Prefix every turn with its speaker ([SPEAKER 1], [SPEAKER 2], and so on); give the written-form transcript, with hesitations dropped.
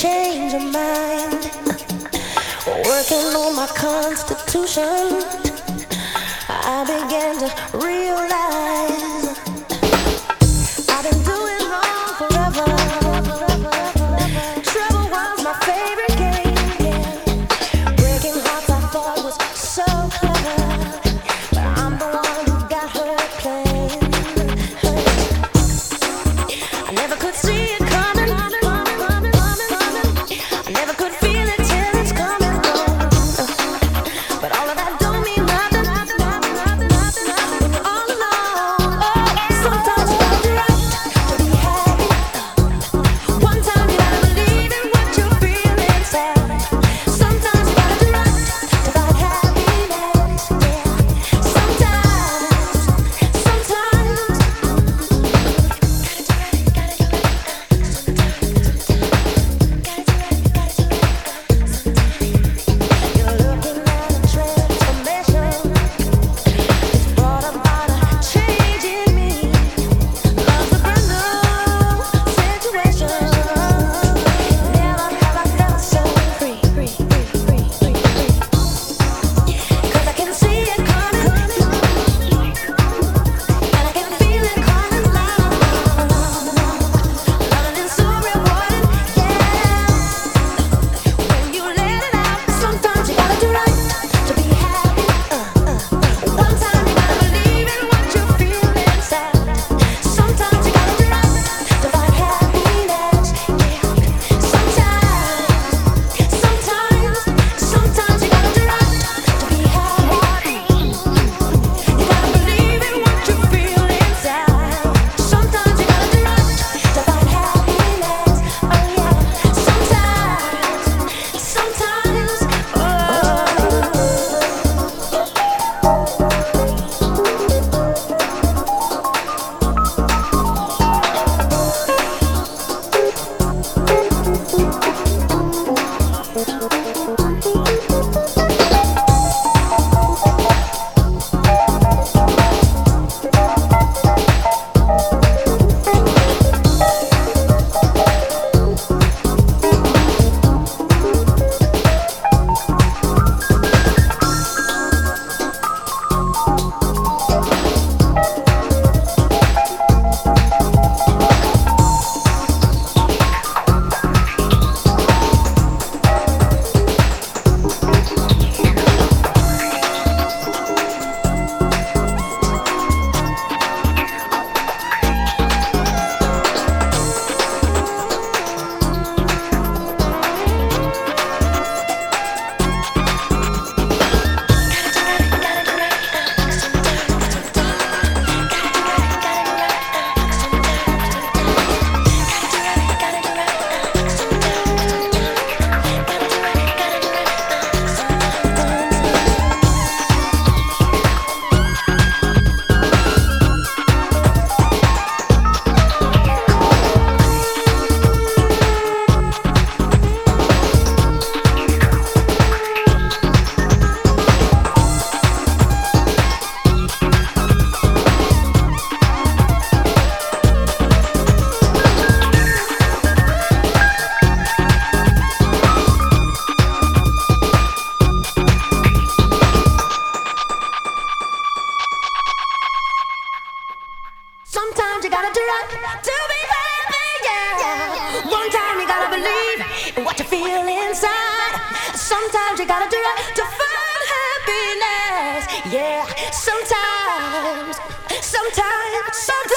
[SPEAKER 1] change of mind. Working on my constitution, I began to realize I've been doing wrong forever. Trouble was my favorite game, yeah. Breaking hearts I thought was so clever, but I'm the one who got hurt playing. I never could see it coming. I never could feel it till it's coming on. But all of that don't mean nothing when you're all alone. Oh, sometimes you got the right to be happy. One time you gotta believe in what you feel inside. Sometimes you got the right to find happiness. Yeah. You're looking at a transformation. It's brought about a change in me. Love's a brand new situation. Never have I felt so free. 'Cause I can see it coming, and I can feel it coming loud. Loving is so rewarding, yeah. When you let it out, sometimes you gotta do right to be happy. One time you gotta believe in what you feel inside. Sometimes you gotta do right to find happiness. Yeah. Sometimes you gotta do right to be happy. You gotta believe in what you feel inside. Sometimes you gotta do right to find happiness. Oh yeah. Sometimes, sometimes you gotta do right to be happy, yeah. One time you gotta believe in what you feel inside. Sometimes you gotta do right to find happiness, yeah. Sometimes.